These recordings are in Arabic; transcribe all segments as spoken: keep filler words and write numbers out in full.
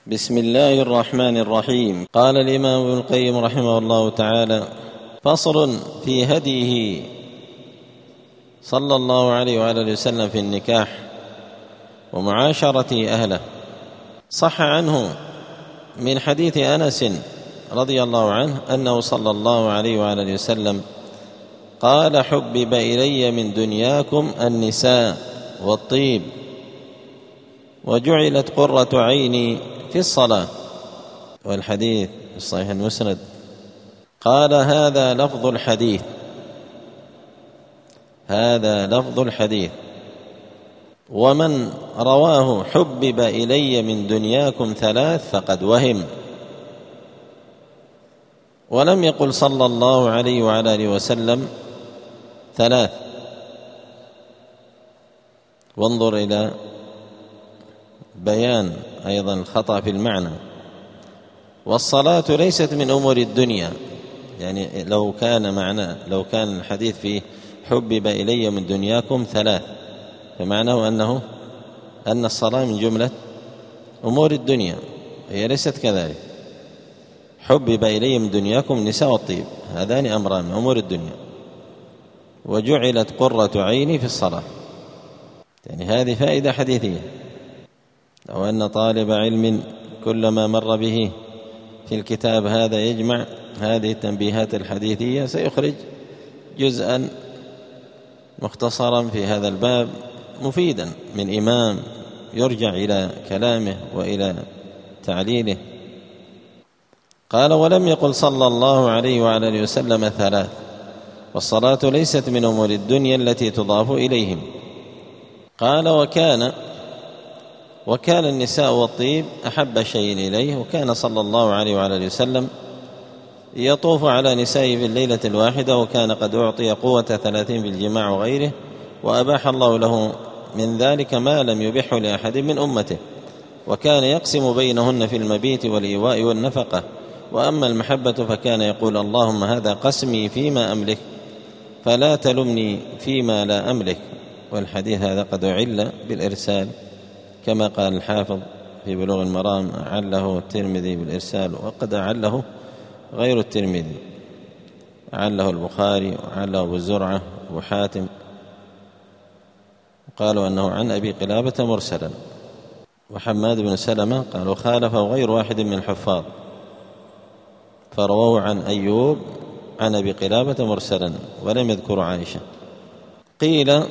بسم الله الرحمن الرحيم. قال الإمام ابن القيم رحمه الله تعالى: فصل في هديه صلى الله عليه وآله وسلم في النكاح ومعاشرة أهله. صح عنه من حديث أنس رضي الله عنه أنه صلى الله عليه وآله وسلم قال: حبب إلي من دنياكم النساء والطيب وجعلت قرة عيني في الصلاة. والحديث في الصحيح المسند. قال: هذا لفظ الحديث هذا لفظ الحديث ومن رواه حبب إلي من دنياكم ثلاث فقد وهم، ولم يقل صلى الله عليه وعلى آله وسلم ثلاث. وانظر إلى بيان أيضا الخطأ في المعنى. والصلاة ليست من أمور الدنيا، يعني لو كان معنى لو كان الحديث فيه حبب إلي من دنياكم ثلاث فمعناه أنه أن الصلاة من جملة أمور الدنيا، هي ليست كذلك. حبب إلي من دنياكم النساء والطيب، هذان أمران من أمور الدنيا. وجعلت قرة عيني في الصلاة، يعني هذه فائدة حديثية. لو أن طالب علم كلما مر به في الكتاب هذا يجمع هذه التنبيهات الحديثية سيخرج جزءا مختصرا في هذا الباب مفيدا من إمام يرجع إلى كلامه وإلى تعليله. قال: ولم يقل صلى الله عليه وعلى آله وسلم ثلاث. والصلاة ليست من أمور الدنيا التي تضاف إليهم. قال: وكان وكان النساء والطيب أحب شيء إليه، وكان صلى الله عليه وعلى آله وسلم يطوف على نسائه في الليلة الواحدة، وكان قد أعطي قوة ثلاثين بالجماع وغيره، وأباح الله له من ذلك ما لم يبحه لأحد من أمته، وكان يقسم بينهن في المبيت والإيواء والنفقة. وأما المحبة فكان يقول: اللهم هذا قسمي فيما أملك فلا تلمني فيما لا أملك. والحديث هذا قد أعل بالإرسال كما قال الحافظ في بلوغ المرام: أعله الترمذي بالإرسال، وقد أعله غير الترمذي، أعله البخاري وأعله أبو زرعة وأبو حاتم، قالوا أنه عن أبي قلابة مرسلا. وحماد بن سلمة قالوا خالفه غير واحد من الحفاظ فرواه عن أيوب عن أبي قلابة مرسلا ولم يذكر عائشة. قيل: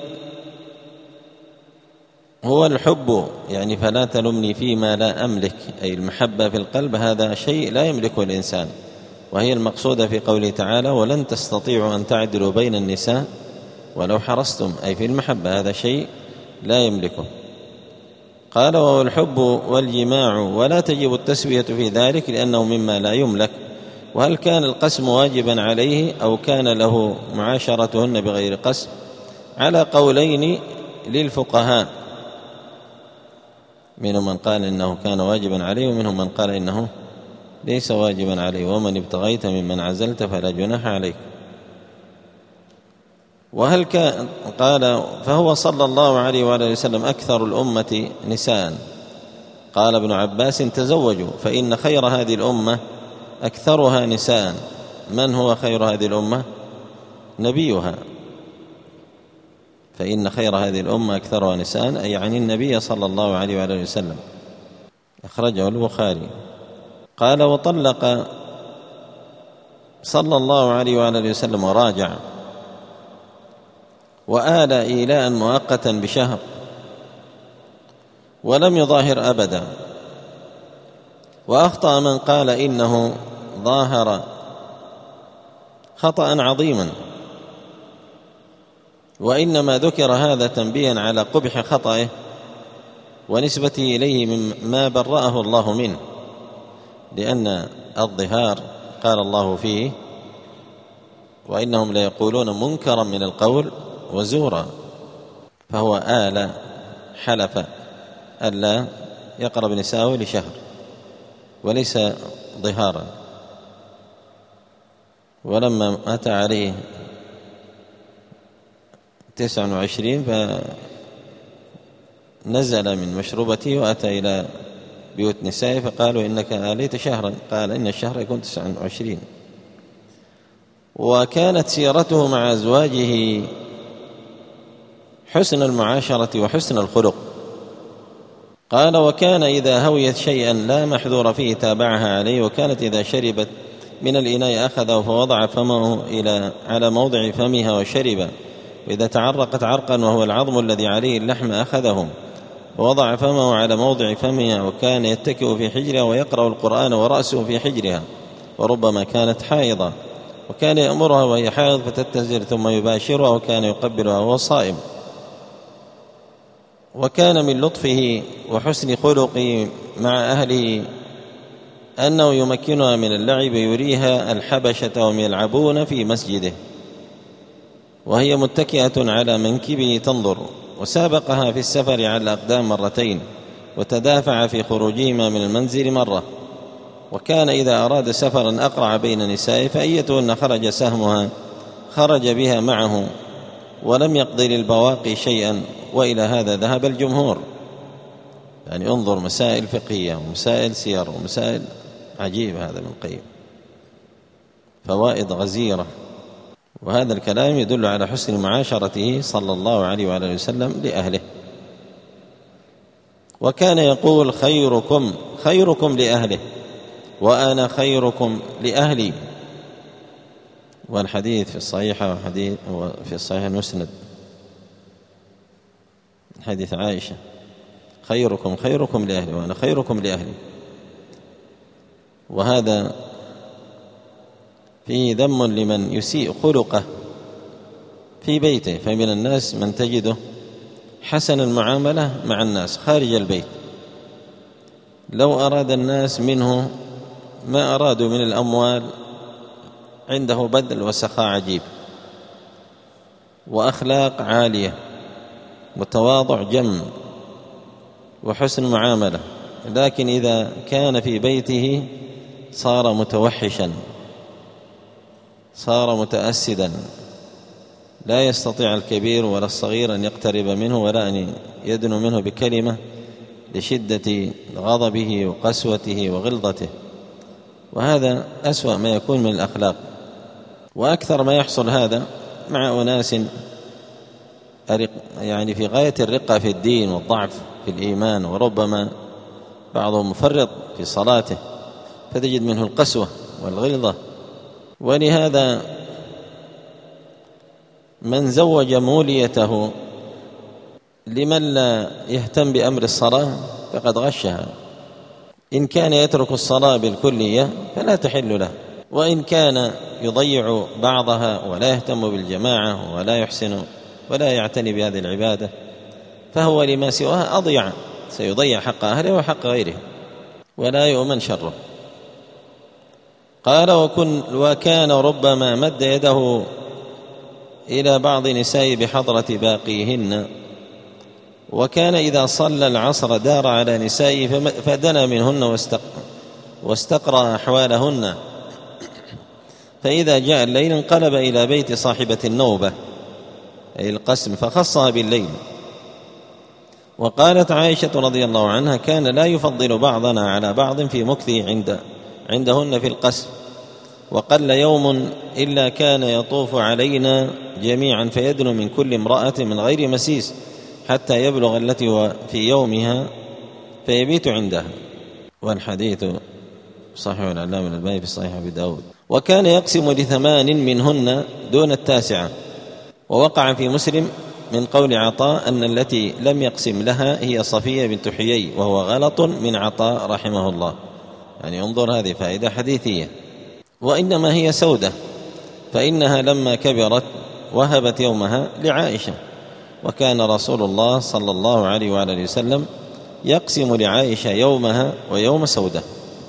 هو الحب، يعني فلا تلمني فيما لا أملك، أي المحبة في القلب، هذا شيء لا يملكه الإنسان، وهي المقصودة في قوله تعالى: ولن تستطيعوا أن تعدلوا بين النساء ولو حرصتم، أي في المحبة، هذا شيء لا يملكه. قال: وهو الحب والجماع، ولا تجب التسوية في ذلك لأنه مما لا يملك. وهل كان القسم واجبا عليه أو كان له معاشرتهن بغير قسم؟ على قولين للفقهاء، منهم من قال إنه كان واجبا عليه، ومنهم من قال إنه ليس واجبا عليه. ومن ابتغيت ممن عزلت فلا جناح عليك. وهل كان قال: فهو صلى الله عليه وآله وسلم أكثر الأمة نساء. قال ابن عباس: تزوجوا فإن خير هذه الأمة أكثرها نساء. من هو خير هذه الأمة؟ نبيها. فإن خير هذه الأمة أكثرها نساء، أي يعني النبي صلى الله عليه وآله وسلم. أخرجه البخاري. قال: وطلق صلى الله عليه وآله وسلم وراجع، وآل إيلاء مؤقتا بشهر، ولم يظاهر أبدا. وأخطأ من قال إنه ظاهر خطأ عظيما، وإنما ذكر هذا تنبيها على قبح خطئه ونسبته إليه مما برأه الله منه، لأن الظهار قال الله فيه: وإنهم ليقولون منكرا من القول وزورا. فهو آل حلف ألا يقرب نساءه لشهر وليس ظهارا. ولما أتى عليه تسع وعشرين فنزل من مشروبته وأتى إلى بيوت نسائه فقالوا إنك آليت شهرا، قال إن الشهر يكون تسعة وعشرين. وكانت سيرته مع أزواجه حسن المعاشرة وحسن الخلق. قال وكان إذا هويت شيئا لا محذور فيه تابعها عليه، وكانت إذا شربت من الإناء أخذه فوضع فمه إلى على موضع فمها وشرب، وإذا تعرقت عرقا وهو العظم الذي عليه اللحم أخذه ووضع فمه على موضع فمها، وكان يتكئ في حجرها ويقرأ القرآن ورأسه في حجرها، وربما كانت حائضة وكان يأمرها وهي حائض فتتزر ثم يباشرها، وكان يقبلها وهو صائم. وكان من لطفه وحسن خلقه مع أهله أنه يمكنها من اللعب، يريها الحبشة وهم يلعبون في مسجده وهي متكئة على منكبه تنظر، وسابقها في السفر على الأقدام مرتين، وتدافع في خروجهما من المنزل مرة. وكان إذا أراد سفرا أقرع بين نسائه، فأيتهن خرج سهمها خرج بها معه، ولم يقضي للبواقي شيئا. وإلى هذا ذهب الجمهور. يعني انظر مسائل فقهية ومسائل سير ومسائل عجيب، هذا من قيم فوائد غزيرة. وهذا الكلام يدل على حسن معاشرته صلى الله عليه وآله وسلم لأهله. وكان يقول خيركم خيركم لأهله وأنا خيركم لأهلي. والحديث في الصحيحة وحديث في الصحيح المسند حديث عائشة خيركم خيركم لأهلي وأنا خيركم لأهلي. وهذا فيه ذم لمن يسيء خلقه في بيته، فمن الناس من تجده حسن المعاملة مع الناس خارج البيت، لو أراد الناس منه ما أرادوا من الأموال عنده بذل وسخاء عجيب وأخلاق عالية وتواضع جم وحسن معاملة، لكن إذا كان في بيته صار متوحشا، صار متأسدا، لا يستطيع الكبير ولا الصغير أن يقترب منه ولا أن يدنو منه بكلمة لشدة غضبه وقسوته وغلظته. وهذا أسوأ ما يكون من الأخلاق. وأكثر ما يحصل هذا مع أناس يعني في غاية الرقة في الدين والضعف في الإيمان، وربما بعضهم مفرط في صلاته فتجد منه القسوة والغلظة. ولهذا من زوج موليته لمن لا يهتم بأمر الصلاة فقد غشها. إن كان يترك الصلاة بالكلية فلا تحل له، وإن كان يضيع بعضها ولا يهتم بالجماعة ولا يحسن ولا يعتني بهذه العبادة فهو لما سواها أضيع، سيضيع حق أهله وحق غيره ولا يؤمن شره. قال وكن وكان ربما مد يده إلى بعض نساء بحضرة باقيهن، وكان إذا صلى العصر دار على نسائه فدنا منهن واستقرأ أحوالهن، فإذا جاء الليل انقلب إلى بيت صاحبة النوبة أي القسم فخصها بالليل. وقالت عائشة رضي الله عنها كان لا يفضل بعضنا على بعض في مكثه عند عندهن في القسم، وقل يوم إلا كان يطوف علينا جميعا فيدنو من كل امرأة من غير مسيس حتى يبلغ التي هو في يومها فيبيت عندها. والحديث صحيح العلامة الألباني في صحيح أبي داود. وكان يقسم لثمان منهن دون التاسعة. ووقع في مسلم من قول عطاء أن التي لم يقسم لها هي صفية بنت حيي، وهو غلط من عطاء رحمه الله. يعني انظر هذه فائدة حديثية. وإنما هي سودة، فإنها لما كبرت وهبت يومها لعائشة، وكان رسول الله صلى الله عليه وآله وسلم يقسم لعائشة يومها ويوم سودة.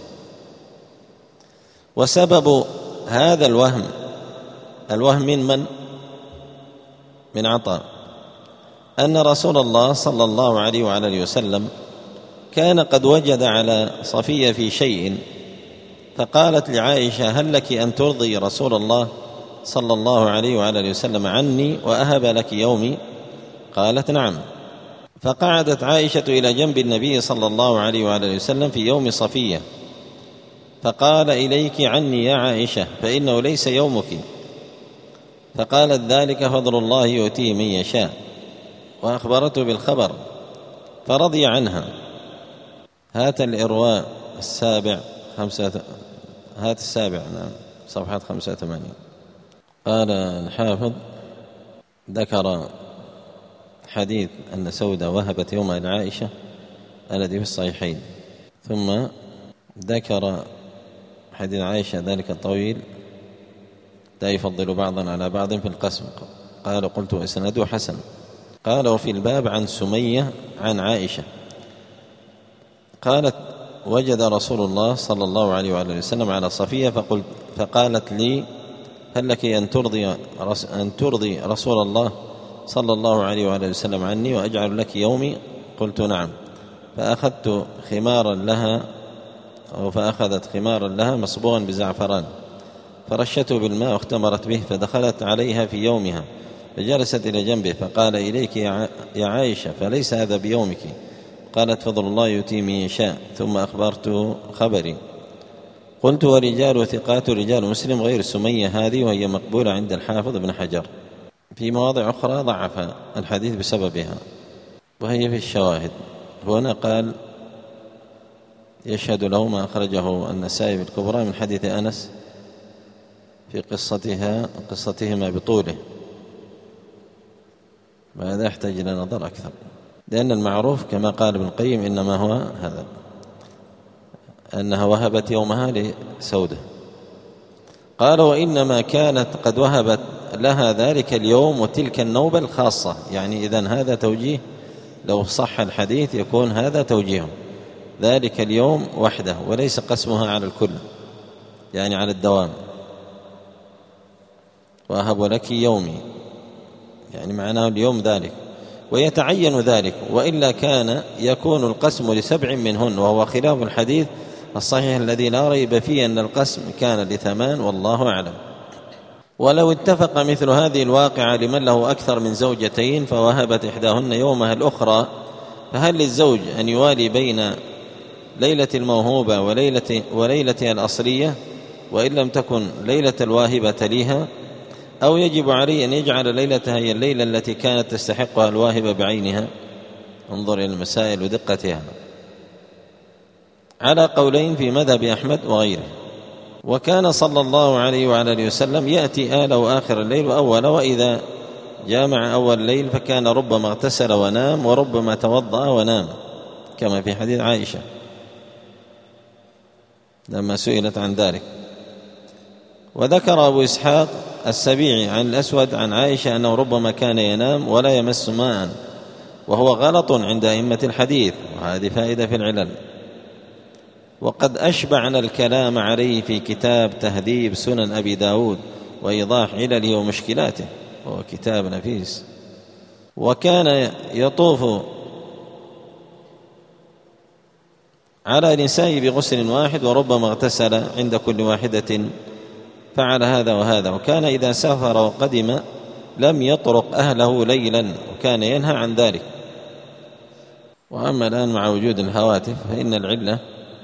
وسبب هذا الوهم الوهم من من؟ من عطاء، أن رسول الله صلى الله عليه وآله وسلم كان قد وجد على صفية في شيء، فقالت لعائشة هل لك أن ترضي رسول الله صلى الله عليه وآله وسلم عني وأهب لك يومي؟ قالت نعم. فقعدت عائشة إلى جنب النبي صلى الله عليه وآله وسلم في يوم صفية، فقال: إليك عني يا عائشة فإنه ليس يومك. فقالت: ذلك فضل الله يؤتيه من يشاء، وأخبرته بالخبر فرضي عنها. هات الإرواء السابع خمسة هات السابع نعم صفحة خمسة وثمانين. قال الحافظ: ذكر حديث أن سودة وهبت يومها لعائشة الذي في الصحيحين، ثم ذكر حديث عائشة ذلك الطويل لا يفضل بعضا على بعض في القسم. قال: قلت: وإسناده حسن. قال: وفي الباب عن سمية عن عائشة قالت: وجد رسول الله صلى الله عليه وآله وسلم على صفية فقلت فقالت لي: هل لك أن ترضي أن ترضي رسول الله صلى الله عليه وآله وسلم عني وأجعل لك يومي؟ قلت: نعم. فأخذت خمارا لها أو فأخذت خمارا لها مصبوغا بزعفران فرشته بالماء واختمرت به، فدخلت عليها في يومها فجلست إلى جنبه فقال: إليك يا عائشة فليس هذا بيومك. قالت: فضل الله يؤتيه من يشاء. ثم أخبرته خبري. قلت: ورجال ثقات رجال مسلم غير سمية هذه، وهي مقبولة عند الحافظ ابن حجر. في مواضع أخرى ضعف الحديث بسببها، وهي في الشواهد. هنا قال: يشهد له ما أخرجه النسائي بالكبرى من حديث أنس في قصتها قصتهما بطوله، وهذا يحتاج إلى نظر أكثر، لأن المعروف كما قال ابن القيم إنما هو هذا، أنها وهبت يومها لسودة. قال: وإنما كانت قد وهبت لها ذلك اليوم وتلك النوبة الخاصة. يعني إذن هذا توجيه، لو صح الحديث يكون هذا توجيه، ذلك اليوم وحده وليس قسمها على الكل، يعني على الدوام. وأهب لك يومي يعني معناه اليوم ذلك، ويتعين ذلك، وإلا كان يكون القسم لسبع منهن، وهو خلاف الحديث الصحيح الذي لا ريب فيه أن القسم كان لثمان، والله أعلم. ولو اتفق مثل هذه الواقعة لمن له أكثر من زوجتين فوهبت إحداهن يومها الأخرى، فهل للزوج أن يوالي بين ليلة الموهوبة وليلة وليلتها الأصلية وإن لم تكن ليلة الواهبة تليها، أو يجب عليه أن يجعل ليلتها هي الليلة التي كانت تستحقها الواهبة بعينها؟ انظر إلى المسائل ودقتها، على قولين في مذهب أحمد وغيره. وكان صلى الله عليه وعلى آله وسلم يأتي آله آخر الليل وأول، وإذا جامع أول الليل فكان ربما اغتسل ونام وربما توضأ ونام، كما في حديث عائشة لما سئلت عن ذلك. وذكر أبو إسحاق السبيعي عن الأسود عن عائشة أنه ربما كان ينام ولا يمس ماء، وهو غلط عند أئمة الحديث، وهذه فائدة في العلل. وقد أشبعنا الكلام عليه في كتاب تهذيب سنن أبي داود وإيضاح علله ومشكلاته، وهو كتاب نفيس. وكان يطوف على نسائه بغسل واحد، وربما اغتسل عند كل واحدة، فعل هذا وهذا. وكان إذا سافر وقدم لم يطرق أهله ليلا، وكان ينهى عن ذلك. وأما الآن مع وجود الهواتف فإن العلة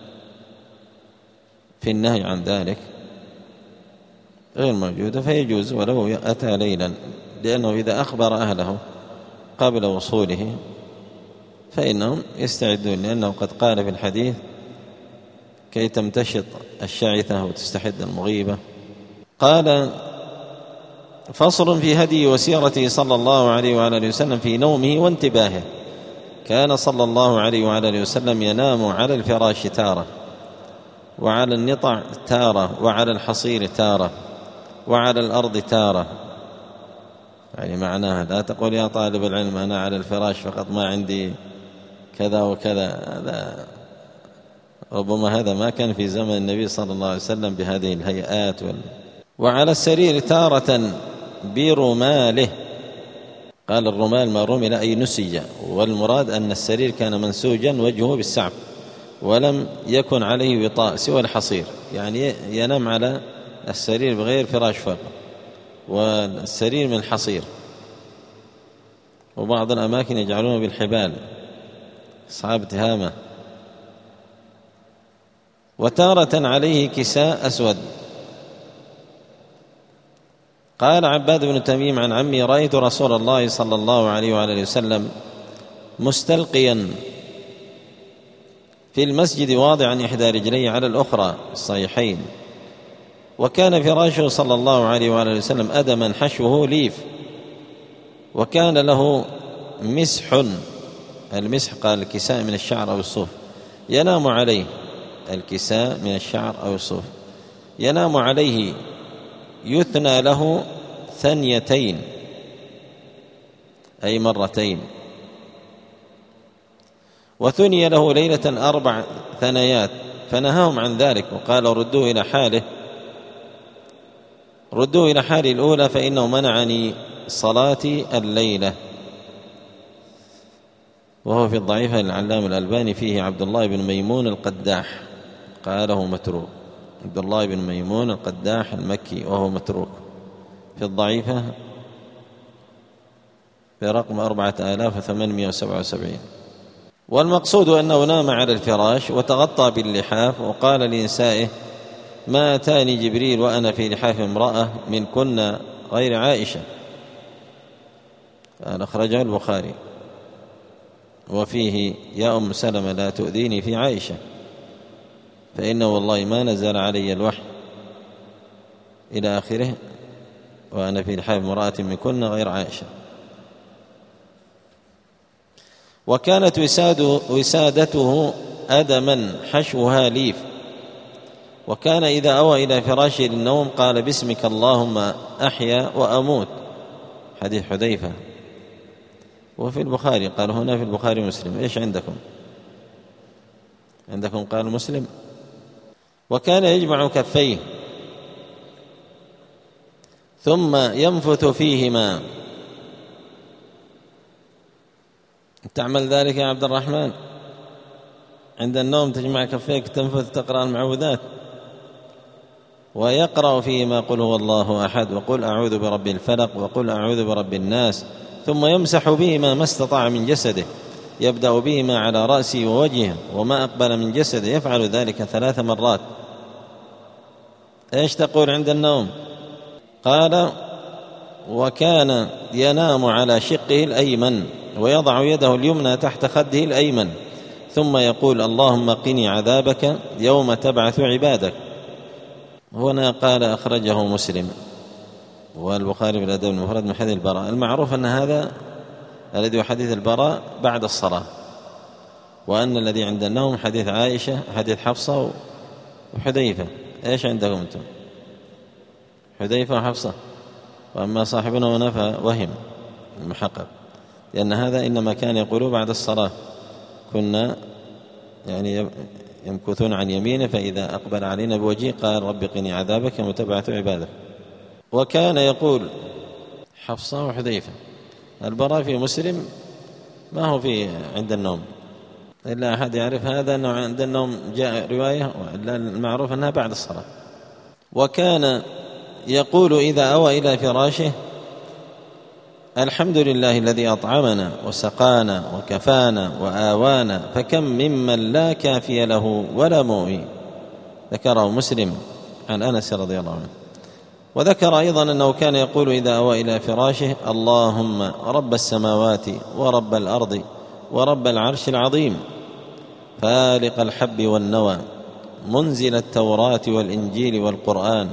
في النهي عن ذلك غير موجودة، فيجوز ولو أتى ليلا، لأنه إذا أخبر أهله قبل وصوله فإنهم يستعدون، لأنه قد قال في الحديث: كي تمتشط الشعثة وتستحد المغيبة. قال: فصل في هدي وسيرته صلى الله عليه وعلى وسلم في نومه وانتباهه. كان صلى الله عليه وعلى وسلم ينام على الفراش تارة، وعلى النطع تارة، وعلى الحصير تارة، وعلى الأرض تارة. يعني معناها لا تقول يا طالب العلم أنا على الفراش فقط ما عندي كذا وكذا، هذا ربما هذا ما كان في زمن النبي صلى الله عليه وسلم بهذه الهيئات. وال... وعلى السرير تارة برماله. قال: الرمال ما رمل أي نسج، والمراد أن السرير كان منسوجا وجهه بالسعف، ولم يكن عليه وطاء سوى الحصير، يعني ينام على السرير بغير فراش فوق، والسرير من الحصير. وبعض الأماكن يجعلونه بالحبال، أصحاب تهامة. وتارة عليه كساء أسود. قال عباد بن تميم عن عمي: رأيت رسول الله صلى الله عليه وآله وسلم مستلقيا في المسجد واضعا إحدى رجليه على الأخرى، الصحيحين. وكان فراشه صلى الله عليه وآله وسلم أدما حشوه ليف، وكان له مسح. المسح قال الكساء من الشعر أو الصوف، ينام عليه. الكساء من الشعر أو الصوف ينام عليه، يثنى له ثنيتين أي مرتين، وثني له ليلة أربع ثنيات، فنهاهم عن ذلك وقال: ردوه إلى حاله ردوه إلى حالي الأولى فإنه منعني صلاتي الليلة. وهو في الضعيفة للعلامة الألباني فيه عبد الله بن ميمون القداح، قاله متروك. عبد الله بن ميمون القداح المكي وهو متروك في الضعيفة برقم أربعة آلاف وثمانمائة وسبعة وسبعين. والمقصود أنه نام على الفراش وتغطى باللحاف، وقال لنسائه: ما أتاني جبريل وأنا في لحاف امرأة من كنا غير عائشة. قال أخرجه البخاري. وفيه: يا أم سلمة لا تؤذيني في عائشة فإنه والله ما نزل علي الوحي إلى آخره، وأنا في لحاف امرأة من كنا غير عائشة. وكانت وساد وسادته أدما حشوها ليف، وكان إذا أوى إلى فراشه للنوم قال: باسمك اللهم أحيا وأموت. حديث حذيفة. وفي البخاري، قال هنا في البخاري مسلم. إيش عندكم؟ عندكم قال مسلم. وكان يجمع كفيه ثم ينفث فيهما. تعمل ذلك يا عبد الرحمن؟ عند النوم تجمع كفيك تنفث تقرأ المعوذات، ويقرأ فيهما قل هو الله أحد، وقل أعوذ برب الفلق، وقل أعوذ برب الناس، ثم يمسح بهما ما استطاع من جسده، يبدأ بهما على رأسه ووجهه وما أقبل من جسده، يفعل ذلك ثلاث مرات. إيش تقول عند النوم؟ قال: وكان ينام على شقه الأيمن ويضع يده اليمنى تحت خده الأيمن، ثم يقول: اللهم قني عذابك يوم تبعث عبادك. هنا قال أخرجه مسلم والبخاري في الأدب المفرد من حديث البراء. المعروف أن هذا الذي هو حديث البراء بعد الصلاة، وأن الذي عند النوم حديث عائشة، حديث حفصة وحذيفة. إيش عندكم أنتم؟ حذيفة وحفصة. وأما صاحبنا ونفى وهم المحقق، لأن هذا إنما كان يقول بعد الصلاة، كنا يعني يمكثون عن يمينه، فإذا أقبل علينا بوجهه قال: رب قني عذابك يوم تبعث عبادك. وكان يقول حفصة وحذيفة. البراء في مسلم ما هو في عند النوم، إلا أحد يعرف هذا أنه عند النوم جاء رواية، وإلا المعروف أنها بعد الصلاة. وكان يقول إذا أوى إلى فراشه: الحمد لله الذي أطعمنا وسقانا وكفانا وآوانا، فكم ممن لا كافي له ولا مؤوي. ذكره مسلم عن أنس رضي الله عنه. وذكر أيضا أنه كان يقول إذا أوى إلى فراشه: اللهم رب السماوات ورب الأرض ورب العرش العظيم، فالق الحب والنوى، منزل التوراة والإنجيل والقرآن،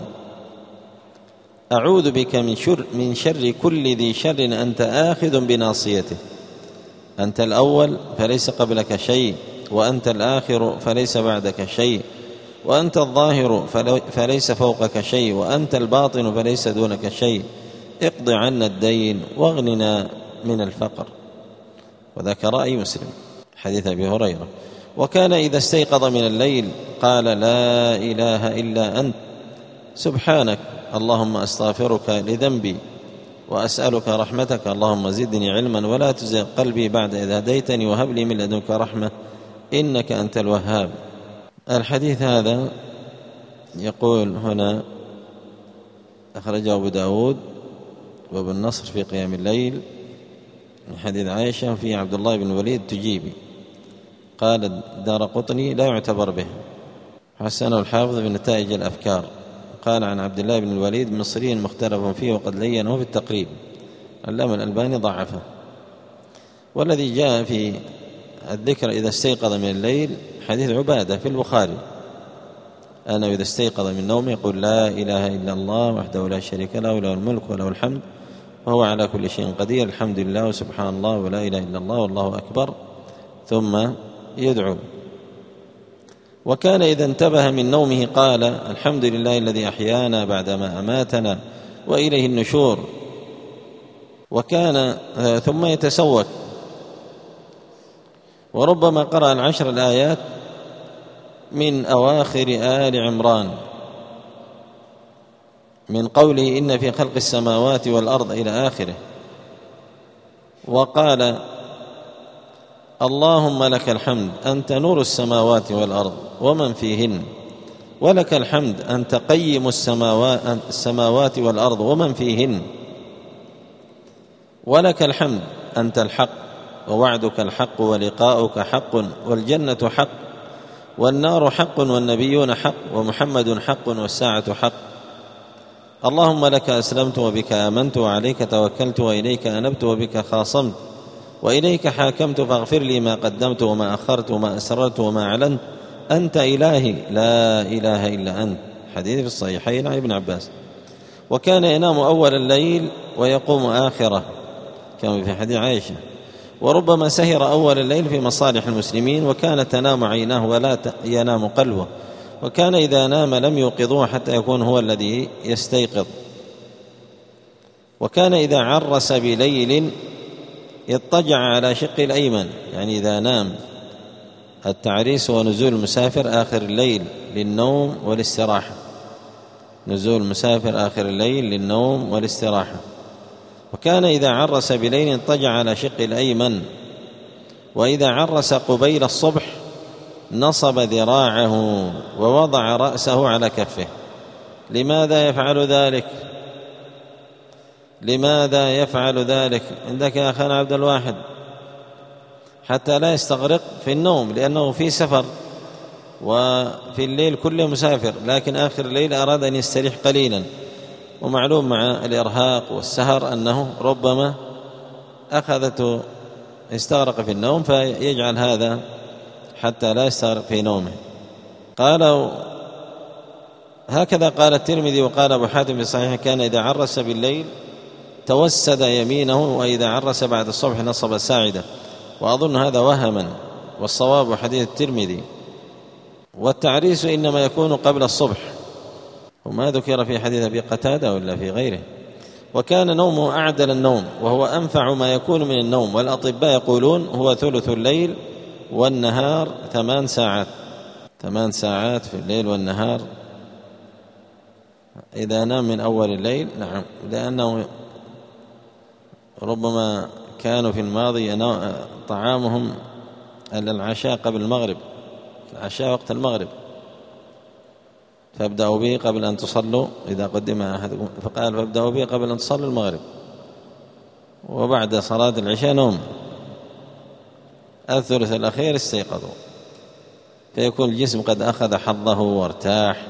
أعوذ بك من شر, من شر كل ذي شر أنت آخذ بناصيته، أنت الأول فليس قبلك شيء، وأنت الآخر فليس بعدك شيء، وأنت الظاهر فليس فوقك شيء، وأنت الباطن فليس دونك شيء، اقض عنا الدين واغننا من الفقر. وذكر أي مسلم حديث أبي هريرة. وكان إذا استيقظ من الليل قال: لا إله إلا أنت سبحانك اللهم أستغفرك لذنبي وأسألك رحمتك، اللهم زدني علما ولا تزغ قلبي بعد إذ هديتني وهب لي من لدنك رحمة إنك أنت الوهاب. الحديث هذا يقول هنا أخرجه أبو داود وابن نصر في قيام الليل من حديث عائشة في عبد الله بن الوليد تجيبي. قال الدارقطني لا يعتبر به. حسنه الحافظ بنتائج الأفكار. قال عن عبد الله بن الوليد مصري مختلف فيه وقد لينه في التقريب. علامة الألباني ضعفه. والذي جاء في الذكر إذا استيقظ من الليل حديث عبادة في البخاري، أنه إذا استيقظ من نومه يقول لا إله إلا الله وحده لا شريك له له الملك وله الحمد وهو على كل شيء قدير، الحمد لله وسبحان الله ولا إله إلا الله والله أكبر، ثم يدعو. وكان إذا انتبه من نومه قال الحمد لله الذي أحيانا بعدما أماتنا وإليه النشور. وكان ثم يتسوك. وربما قرأ العشر الآيات من أواخر آل عمران من قوله إن في خلق السماوات والأرض إلى آخره. وقال اللهم لك الحمد أنت نور السماوات والأرض ومن فيهن، ولك الحمد أنت قيم السماوات والأرض ومن فيهن، ولك الحمد أنت الحق ووعدك الحق ولقاؤك حق والجنة حق والنار حق والنبيون حق ومحمد حق والساعة حق. اللهم لك أسلمت وبك آمنت وعليك توكلت وإليك أنبت وبك خاصمت وإليك حاكمت فاغفر لي ما قدمت وما أخرت وما أسررت وما أعلنت أنت إلهي لا إله إلا أنت. حديث في الصحيحين عن ابن عباس. وكان ينام أول الليل ويقوم آخره كما في حديث عائشة. وربما سهر أول الليل في مصالح المسلمين وكانت تنام عيناه ولا ينام قلبه، وكان إذا نام لم يوقظوه حتى يكون هو الذي يستيقظ. وكان إذا عرس بليل يضطجع على شق الأيمن، يعني إذا نام. التعريس هو نزول المسافر آخر الليل للنوم والاستراحة، نزول المسافر آخر الليل للنوم والاستراحة. وكان إذا عرس بليل اضطجع على شق الأيمن، وإذا عرس قبيل الصبح نصب ذراعه ووضع رأسه على كفه. لماذا يفعل ذلك؟ لماذا يفعل ذلك عندك يا أخانا عبد الواحد؟ حتى لا يستغرق في النوم، لأنه في سفر وفي الليل كله مسافر، لكن آخر الليل أراد أن يستريح قليلا، ومعلوم مع الإرهاق والسهر أنه ربما أخذته استغرق في النوم، فيجعل هذا حتى لا يستغرق في نومه. قالوا هكذا قال الترمذي وقال أبو حاتم في صحيح كان إذا عرس بالليل توسد يمينه وإذا عرس بعد الصبح نصب ساعده. وأظن هذا وهما، والصواب حديث الترمذي. والتعريس إنما يكون قبل الصبح، وما ذكر في حديث أبي قتادة ولا في غيره. وكان نومه أعدل النوم وهو أنفع ما يكون من النوم، والأطباء يقولون هو ثلث الليل والنهار ثمان ساعات، ثمان ساعات في الليل والنهار إذا نام من أول الليل. نعم، لأنه ربما كانوا في الماضي طعامهم العشاء قبل المغرب، العشاء وقت المغرب، فابدأوا به قبل أن تصلوا إذا قدم أحدكم، فقال فابدأوا به قبل أن تصلوا المغرب، وبعد صلاة العشاء نوم، الثلث الأخير استيقظوا، فيكون الجسم قد أخذ حظه وارتاح.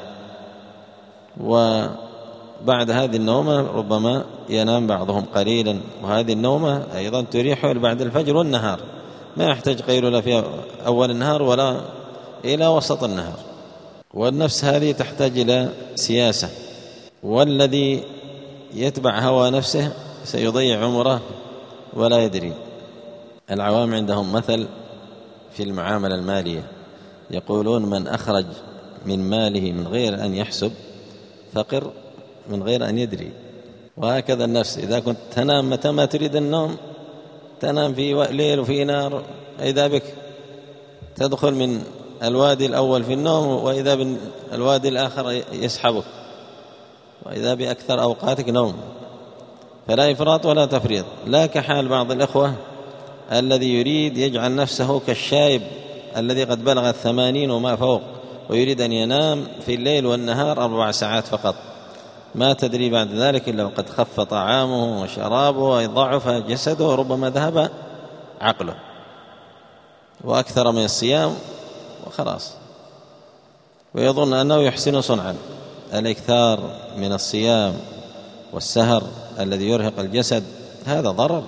وبعد هذه النومة ربما ينام بعضهم قليلا، وهذه النومة أيضا تريحه بعد الفجر والنهار، ما يحتاج قيلولة في أول النهار ولا إلى وسط النهار. والنفس هذه تحتاج إلى سياسة، والذي يتبع هوى نفسه سيضيع عمره ولا يدري. العوام عندهم مثل في المعاملة المالية، يقولون من أخرج من ماله من غير أن يحسب فقر من غير أن يدري. وهكذا النفس، إذا كنت تنام متى ما تريد النوم تنام في ليل وفي نار، إذا بك تدخل من الوادي الأول في النوم وإذا بالوادي الآخر يسحبك، وإذا بأكثر أوقاتك نوم. فلا إفراط ولا تفريط، لا كحال بعض الإخوة الذي يريد يجعل نفسه كالشايب الذي قد بلغ الثمانين وما فوق، ويريد أن ينام في الليل والنهار أربع ساعات فقط. ما تدري بعد ذلك إلا وقد خف طعامه وشرابه وضعف جسده وربما ذهب عقله، وأكثر من الصيام وخلاص، ويظن أنه يحسن صنعا. الإكثار من الصيام والسهر الذي يرهق الجسد هذا ضرر.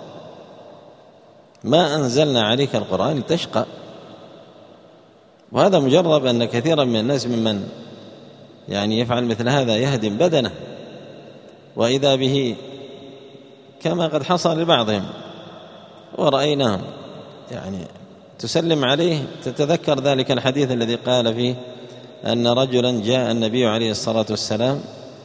ما أنزلنا عليك القرآن لتشقى، وهذا مجرب أن كثيرا من الناس ممن يعني يفعل مثل هذا يهدم بدنه، وإذا به كما قد حصل لبعضهم ورأيناهم يعني تسلم عليه تتذكر ذلك الحديث الذي قال فيه أن رجلا جاء النبي عليه الصلاة والسلام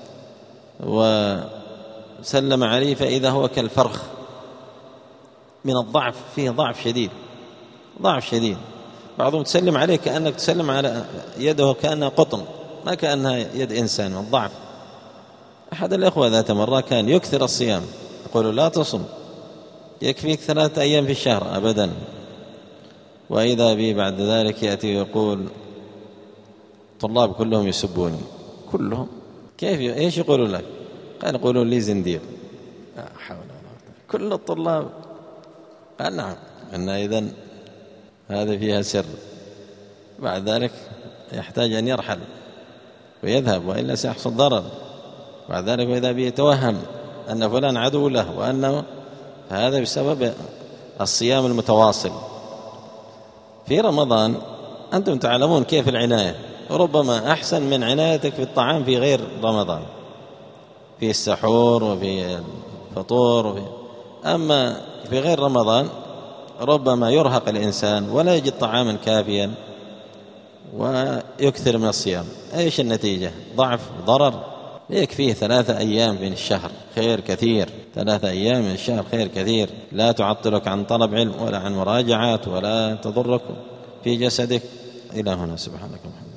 وسلم عليه فإذا هو كالفرخ من الضعف، فيه ضعف شديد، ضعف شديد. بعضهم تسلم عليه كأنك تسلم على يده كأنها قطن، ما كأنها يد إنسان، من الضعف. أحد الإخوة ذات مرة كان يكثر الصيام، يقول لا تصم، يكفيك ثلاثة أيام في الشهر أبدا. وإذا بي بعد ذلك يأتي ويقول طلاب كلهم يسبوني، كلهم كيف ايش يقولون لك؟ قال يقولون لي زنديق. لا حول ولا قوة، كل الطلاب. قال نعم، أن إذن هذا فيها سر. بعد ذلك يحتاج أن يرحل ويذهب وإلا سيحصل ضرر. بعد ذلك وإذا به يتوهم أن فلان عدو له وأنه هذا بسبب الصيام المتواصل. في رمضان أنتم تعلمون كيف العناية، ربما أحسن من عنايتك في الطعام في غير رمضان، في السحور وفي الفطور وفي أما في غير رمضان ربما يرهق الإنسان ولا يجد طعاما كافيا ويكثر من الصيام. ايش النتيجة؟ ضعف وضرر. يكفيه ثلاثة أيام من الشهر خير كثير، ثلاثة أيام من الشهر خير كثير، لا تعطلك عن طلب علم ولا عن مراجعات ولا تضرك في جسدك. إلى هنا، سبحانك.